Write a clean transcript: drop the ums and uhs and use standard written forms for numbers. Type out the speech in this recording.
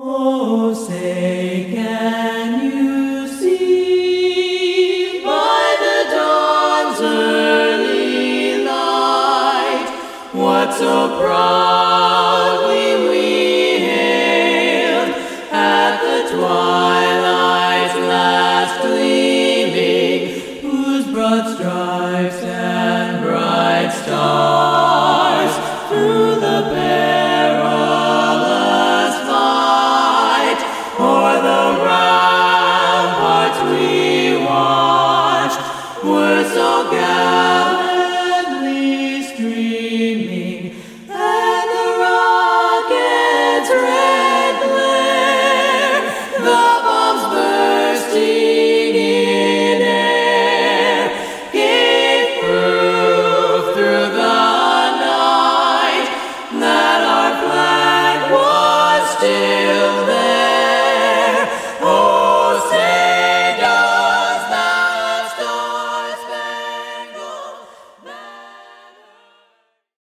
Oh, say, can you see by the dawn's early light what so bright